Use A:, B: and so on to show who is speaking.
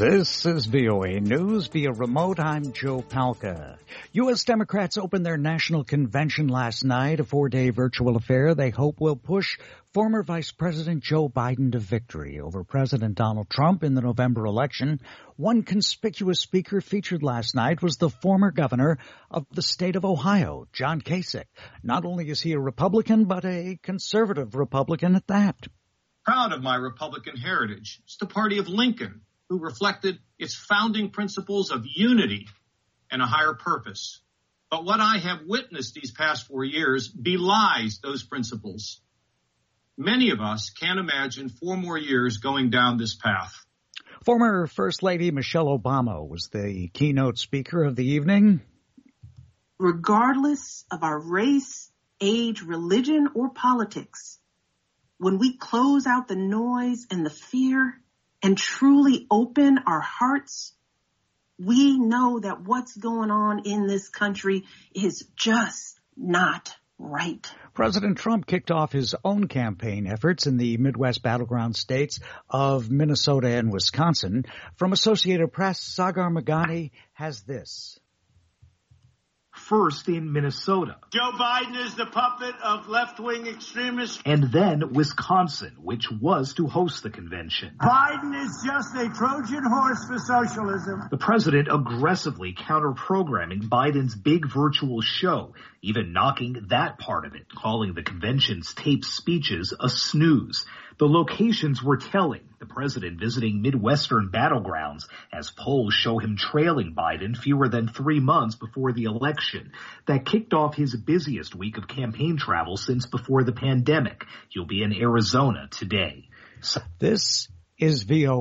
A: This is VOA News via remote. I'm Joe Palca. U.S. Democrats opened their national convention last night, a 4-day virtual affair they hope will push former Vice President Joe Biden to victory over President Donald Trump in the November election. One conspicuous speaker featured last night was the former governor of the state of Ohio, John Kasich. Not only is he a Republican, but a conservative Republican at that.
B: Proud of my Republican heritage. It's the party of Lincoln, who reflected its founding principles of unity and a higher purpose. But what I have witnessed these past 4 years belies those principles. Many of us can't imagine 4 more years going down this path.
A: Former First Lady Michelle Obama was the keynote speaker of the evening.
C: Regardless of our race, age, religion, or politics, when we close out the noise and the fear and truly open our hearts, we know that what's going on in this country is just not right.
A: President Trump kicked off his own campaign efforts in the Midwest battleground states of Minnesota and Wisconsin. From Associated Press, Sagar Meghani has this.
D: First in Minnesota.
E: Joe Biden is the puppet of left-wing extremists.
D: And then Wisconsin, which was to host the convention.
E: Biden is just a Trojan horse for socialism.
D: The president aggressively counter-programming Biden's big virtual show, even knocking that part of it, calling the convention's taped speeches a snooze. The locations were telling, the president visiting Midwestern battlegrounds as polls show him trailing Biden fewer than 3 months before the election. That kicked off his busiest week of campaign travel since before the pandemic. He'll be in Arizona today.
A: This is VOA.